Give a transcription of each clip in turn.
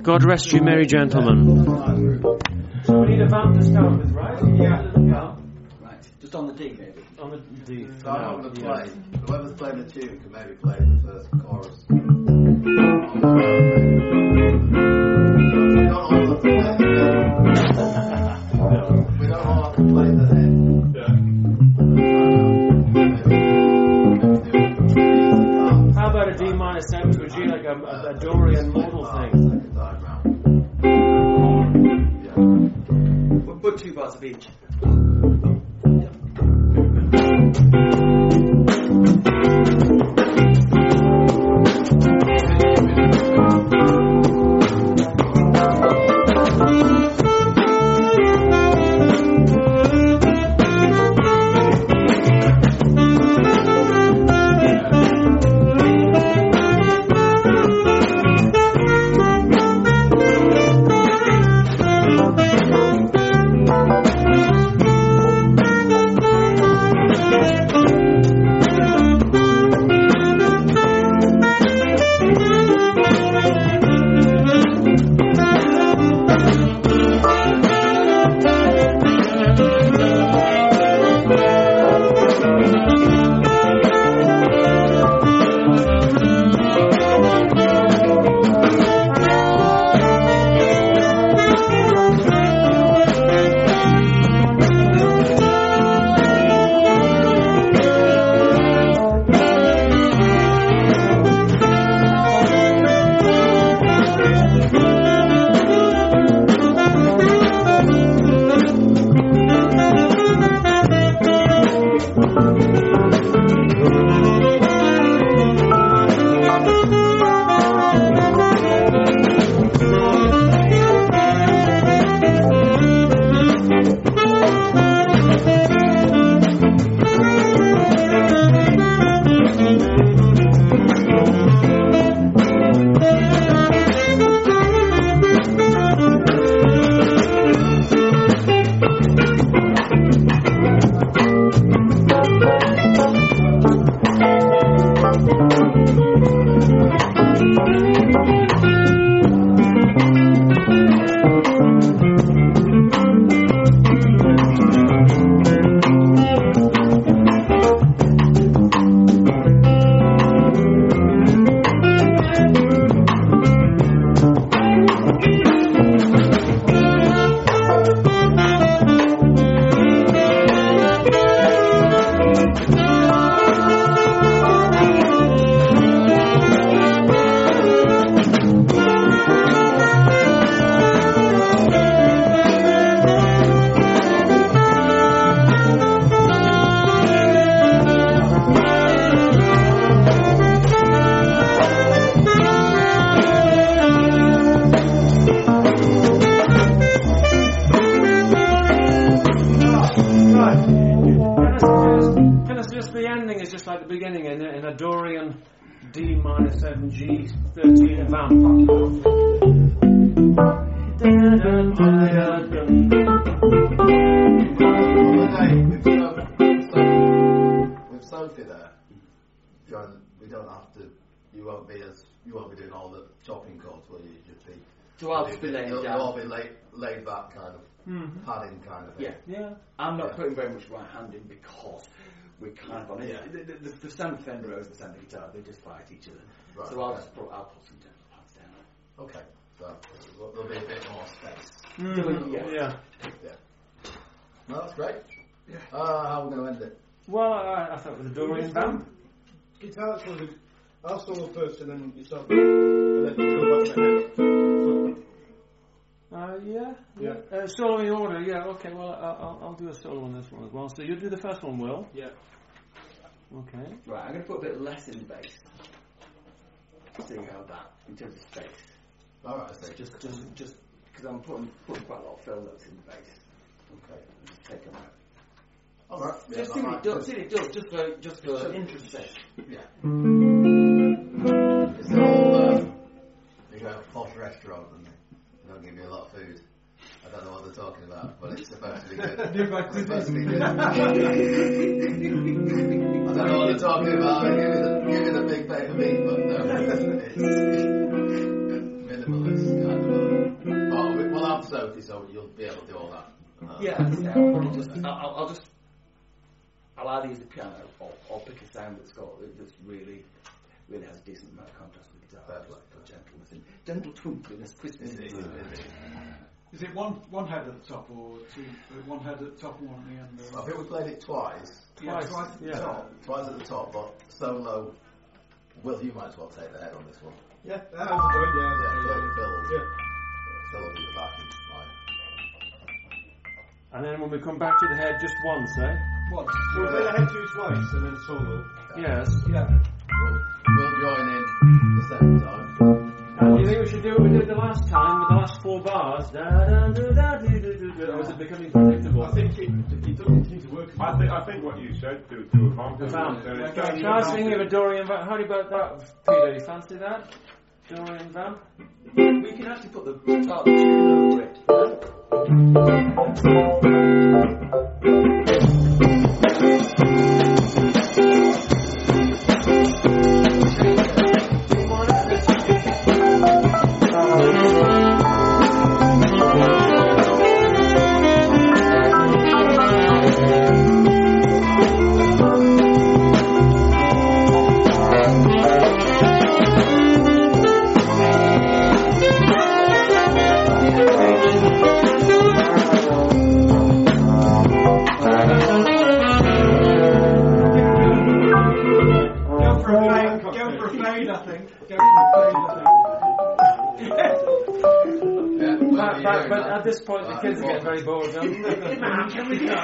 God rest you, merry gentlemen. So we need a vamp to start with, right? Yeah. Right. Just on the D, maybe. On the D. So I'm going to play. Whoever's playing the tune can maybe play the first chorus. We don't all have to play the head. We don't all have to play the head. How about a D minor 7 to a G, like a Dorian modal thing? Second time round. Yeah. We'll put 2 parts of each. D minor 7 G 13 vamp. With Sophie there, John, we don't have to. You won't be doing all the chopping chords, will you? Just be. So I'll just be laying down. You'll all be laid back kind of padding kind of thing. Yeah. I'm not putting very much right hand in because we're kind of on it. The standard Fender Rose and the standard guitar, they just fight each other. Right, so I'll put some gentle pads down. Okay, so there'll be a bit more space. Yeah. No, that's great. Yeah. How are we going to end it? Well, I thought with a Dorian vamp. Guitar solo. I'll solo first and then yourself. And then you go back to the head. Solo in order, okay, well, I'll do a solo on this one as well. So you do the first one, Will? Yeah. Okay. Right, I'm going to put a bit less in bass. See how that, in terms of space. Alright, I see. Just because I'm putting quite a lot of fill notes in the bass. Okay, just take them out. Alright. Just see what it does, just for interest's sake. Yeah. It's all, you go to a posh restaurant and they don't give you a lot of food. I don't know what they're talking about, but it's supposed to be good. It's supposed to be good. I don't know what they're talking about. Give me the big paper meat, but no, it's minimalist kind of. So you'll be able to do all that. Yeah, I'll probably just I'll either use the piano or pick a sound that's really has a decent amount of contrast with the guitar. Gentle twinkliness, crispness. Is it one head at the top or one head at the top and one at the end? I think we played it twice. Twice at the top. Twice at the top, but solo. Will, you might as well take the head on this one. Yeah, that was good, yeah. Phil will be the backing line. And then when we come back to the head, just once, eh? Once. So we'll play the head two twice and then solo. Yes. Yeah. We'll join in the second time. And do you think we should do what we did the last time with the last 4 bars? Or is it becoming predictable? I think it doesn't need to work. I think what you said to a vamp. The vamp. Try singing of a Dorian vamp. How about that, Peter? You fancy that? Dorian vamp? We can actually put the tune over it. But at this point, the kids are getting very bored. Can we go?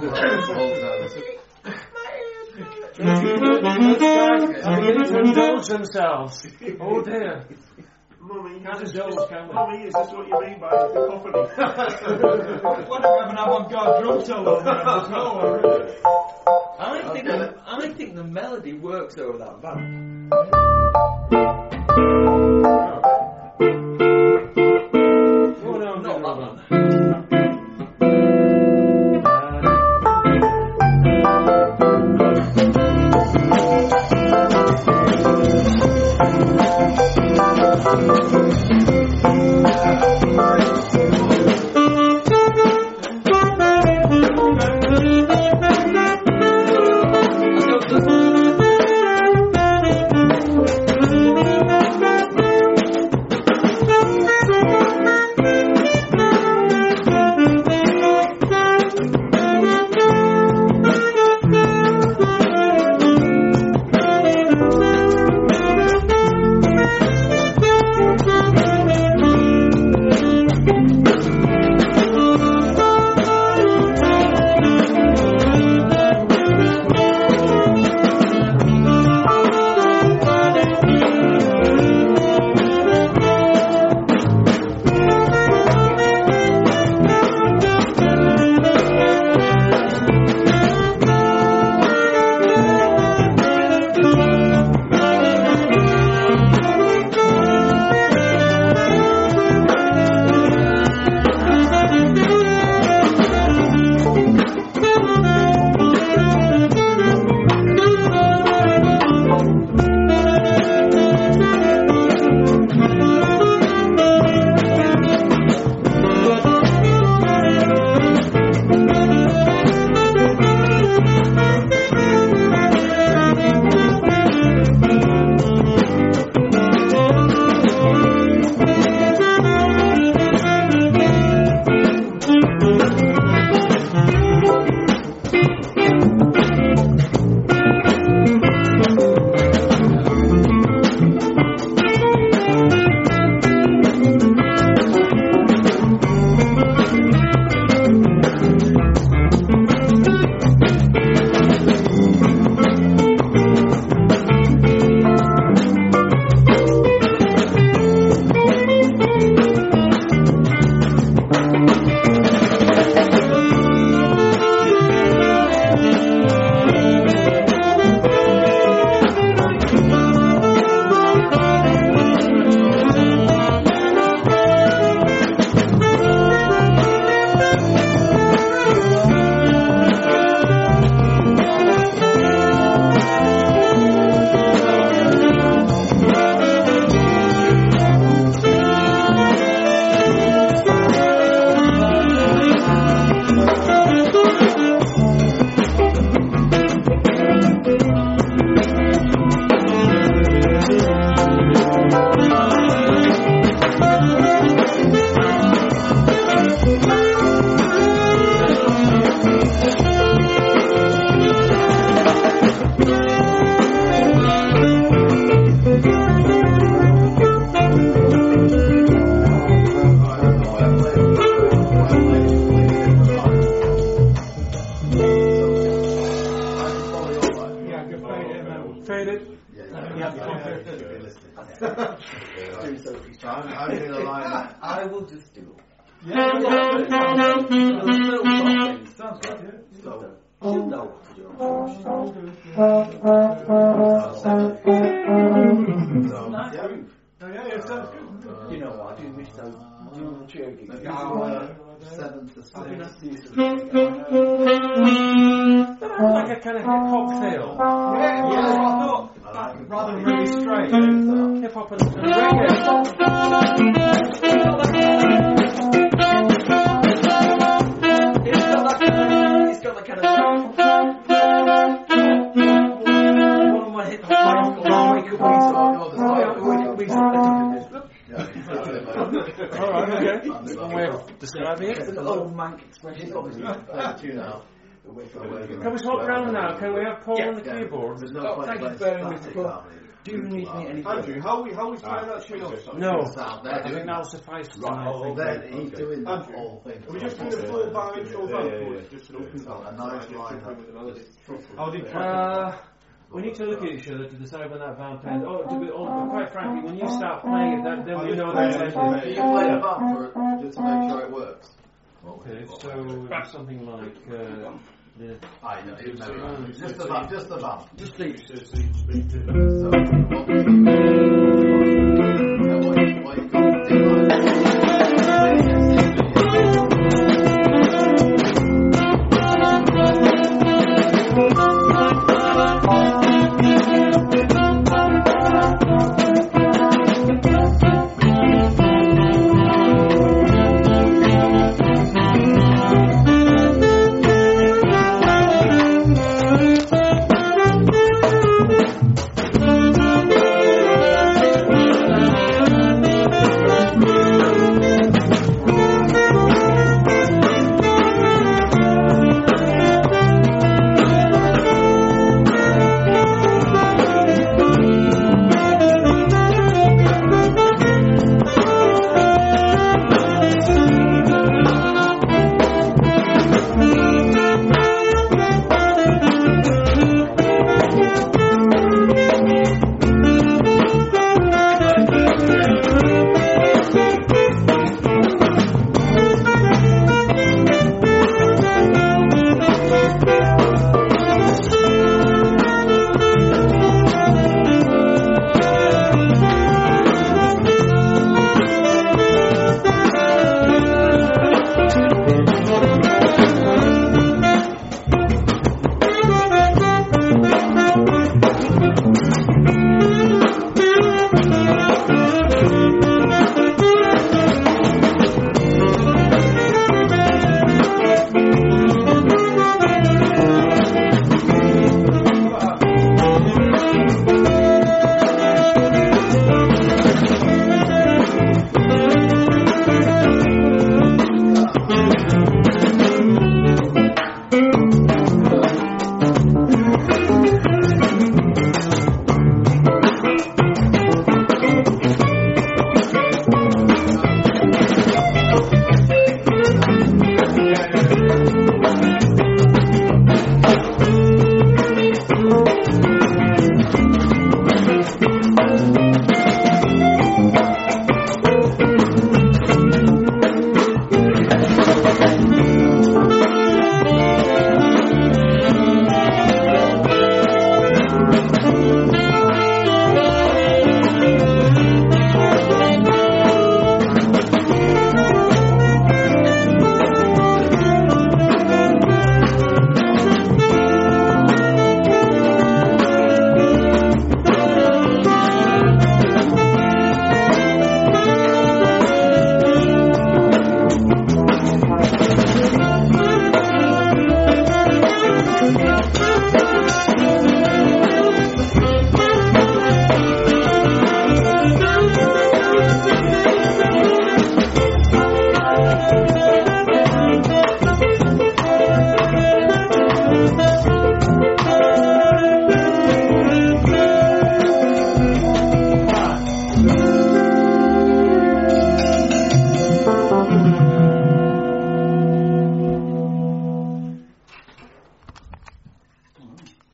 Those guys are beginning to indulge themselves. Oh dear. Mummy, Can't indulge, can we? Mummy, is this what you mean by cacophony? Why don't we have an avant-garde drum solo there as well? I think the melody works over that vamp. Not that one. Doing Sophie's I'm feeling like I will just do it. Yeah. Sounds good. Yeah. So, she'll know what to do. I'm sure. Nice groove. Oh, yeah, sounds good. You know what? I do wish so. Doing the chair gig. 7 to 6. Like a kind of hip hop feel. Yeah, I thought. Rather than really straight. Hip hop and reggae. He's got that kind of. One of my hip hop wake up weeks. Alright, okay. One way of describing It's it. an old mank expression. Can we swap around now? Can we have Paul on the keyboard? There's no point Thank you playing very much, static, Paul. are we? Do you need me any Andrew, how we playing that tune off? No. Sound, I they're think doing that'll suffice. Right, then he's doing the Andrew, whole thing. Are we just doing a full bar intro Yeah, band, yeah, or yeah. it's just an open So, a bar? nice line With the melody. How did We need to look at each other to decide when that band ends. But quite frankly, when you start playing it, then we know that's Can ended. you play the bump just to make sure it works? Okay, so something like I know, you know. Just the bump. Just leave. So,